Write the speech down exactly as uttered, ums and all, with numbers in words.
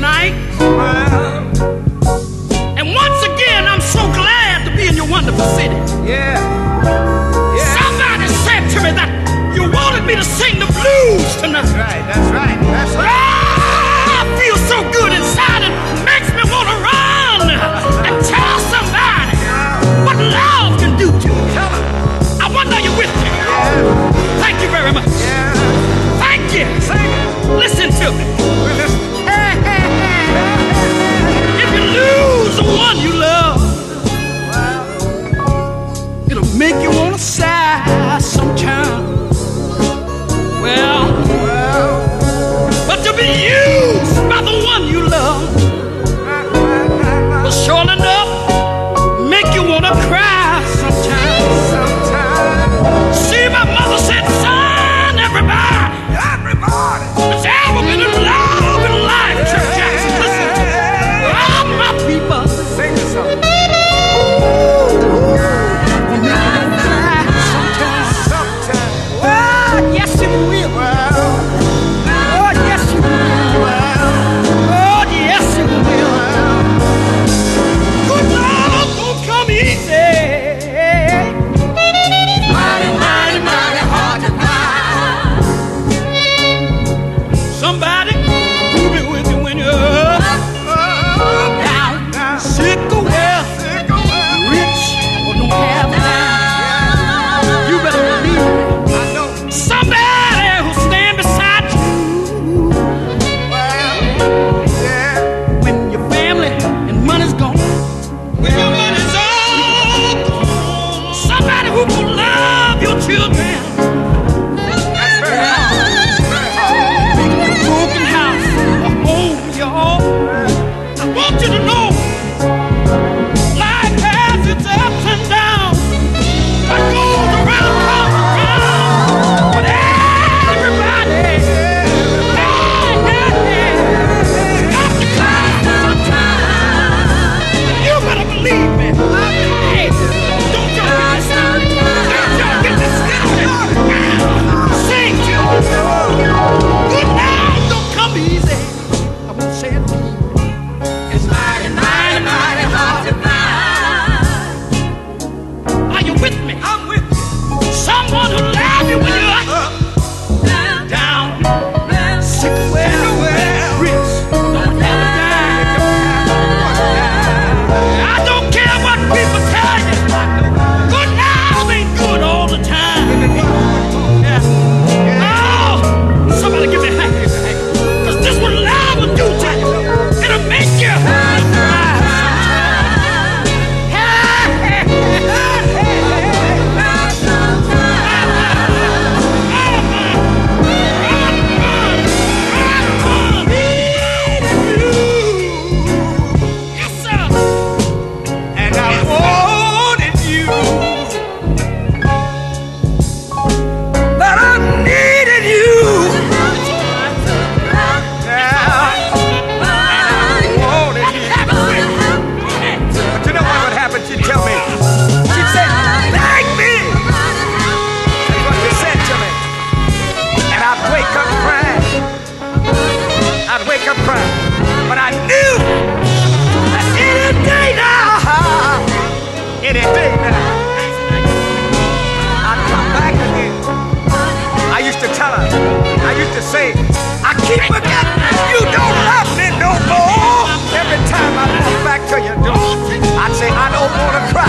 tonight. And once again, I'm so glad to be in your wonderful city. Yeah. Yeah. Somebody said to me that you wanted me to sing the blues tonight. That's right, that's right, that's right. Ah, I feel so good inside, it makes me want to run and tell somebody what love can do to you. Tell them. I wonder you're with me. Yeah. Thank you very much. Yeah. Thank you. Sing it. Listen to me. We're listening. If you lose the one you love, it'll make you want to sigh sometimes. Well, Well, but to be used by the one you love will surely enough make you want to cry sometimes. sometimes See, my mother said, son, everybody everybody. that's ever been in love in life, Chuck Jackson, listen, all my people Sing the song. will make you want to cry sometimes. Sometimes. Oh, yes, it will. Well, Oh, yes, it will. well, Oh, yes, it will. Good love don't come easy. mighty, mighty, mighty hard to find. Somebody who'll be with you when you're up, down, Now, sick or well, sick of well. rich or don't have time. You better believe me. I know. Somebody who'll stand beside you Well, yeah. when your family and money's gone. When your money's all gone. Somebody who will love your children. That's very hard. Very hard. A broken house, a home, y'all. I want you to know life has its ups and downs. What goes around comes around. But everybody, hey, hey, hey, got to cry sometime. You better believe me. Hey, don't y'all get this started. Don't y'all get this started. Sing to me. Good night don't come easy. I won't say it to you. It's mighty, mighty, mighty hard to find. Are you with me? I'm with you. Someone who loves you when you're up, down, sick or well, rich, don't have a dime. I don't care what people tell you. Good love ain't good all the time. Yeah. Oh, somebody give me a hand. Cause this what love will do to you. It'll make you cry. Yes, sir. And I wanted you. But I needed you. Yeah. And I wanted you. But you know what would happen? She'd tell me. She'd say, thank me. That's what you said to me. And I'd wake up crying. I'd wake up crying. But I knew that any day now, any day now, I'd come back again. I used to tell her, I used to say, I keep forgetting you don't love me no more. Every time I walk back to your door, I'd say, I don't want to cry.